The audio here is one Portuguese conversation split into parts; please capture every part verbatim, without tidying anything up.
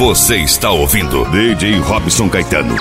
Você está ouvindo D J Robson Caetano.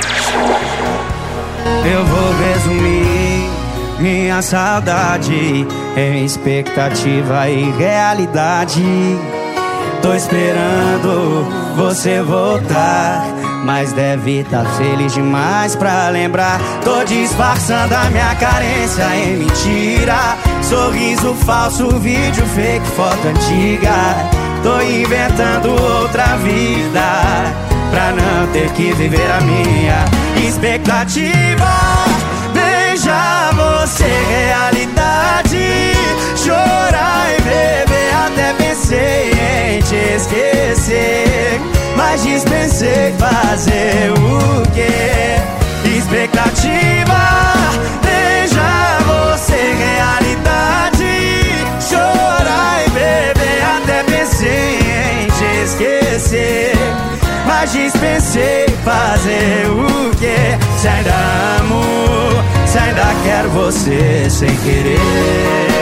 Eu vou resumir minha saudade em expectativa e realidade. Tô esperando você voltar, mas deve tá feliz demais pra lembrar. Tô disfarçando a minha carência em mentira, sorriso falso, vídeo fake, foto antiga. Tô inventando outra vida pra não ter que viver a minha expectativa. Beijar você, realidade. Chorar e beber, até pensei em te esquecer, mas dispensei fazer o quê? Expectativa. Beijar você, realidade. Chorar e beber, até pensei em te esquecer, mas dispensei fazer o quê? Se ainda amo, se ainda quero você sem querer.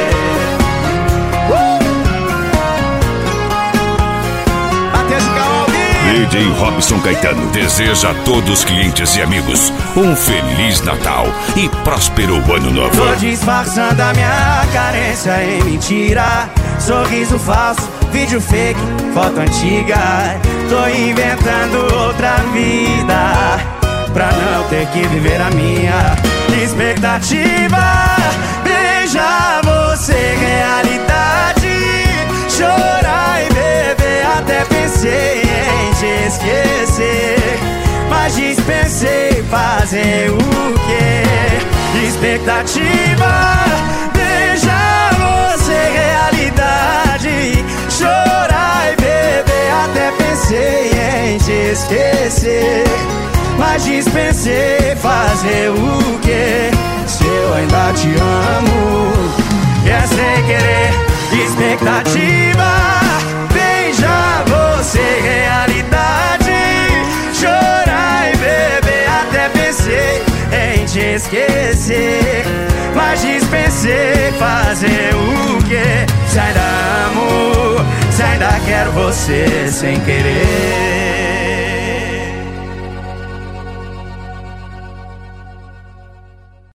D J Robson Caetano deseja a todos os clientes e amigos um Feliz Natal e próspero Ano Novo. Tô disfarçando a minha carência em mentira, sorriso falso, vídeo fake, foto antiga. Tô inventando outra vida pra não ter que viver a minha expectativa. Beijar você, realidade. Chorar e beber, até pensei em te esquecer, mas dispensei fazer o quê? Expectativa. Beijar você, realidade. Chorar e beber, até pensei em te esquecer, mas dispensei fazer o quê? Se eu ainda te amo, é sem querer. Expectativa. Beijar você, realidade. Chorar e beber, até pensei em te esquecer, mas dispensei fazer o quê? Se ainda amo, se ainda quero você sem querer.